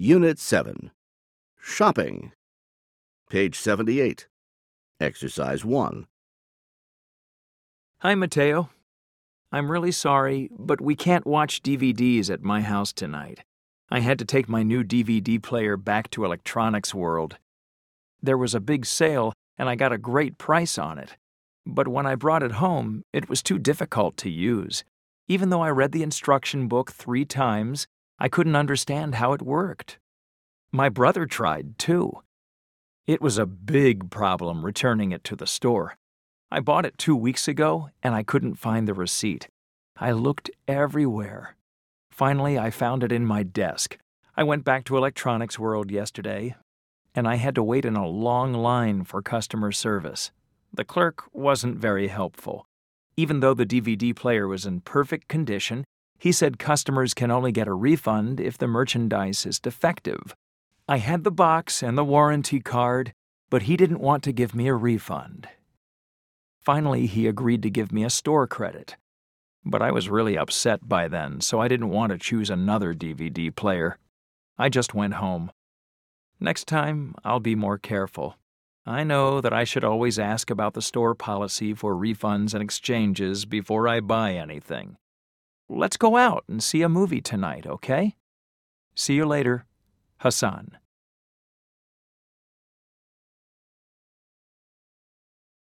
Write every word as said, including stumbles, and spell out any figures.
Unit seven. Shopping. Page seventy-eight. Exercise one. Hi, Mateo. I'm really sorry, but we can't watch D V Ds at my house tonight. I had to take my new D V D player back to Electronics World. There was a big sale, and I got a great price on it. But when I brought it home, it was too difficult to use. Even though I read the instruction book three times, I couldn't understand how it worked. My brother tried, too. It was a big problem returning it to the store. I bought it two weeks ago, and I couldn't find the receipt. I looked everywhere. Finally, I found it in my desk. I went back to Electronics World yesterday, and I had to wait in a long line for customer service. The clerk wasn't very helpful. Even though the D V D player was in perfect condition, he said customers can only get a refund if the merchandise is defective. I had the box and the warranty card, but he didn't want to give me a refund. Finally, he agreed to give me a store credit. But I was really upset by then, so I didn't want to choose another D V D player. I just went home. Next time, I'll be more careful. I know that I should always ask about the store policy for refunds and exchanges before I buy anything. Let's go out and see a movie tonight, okay? See you later, Hassan.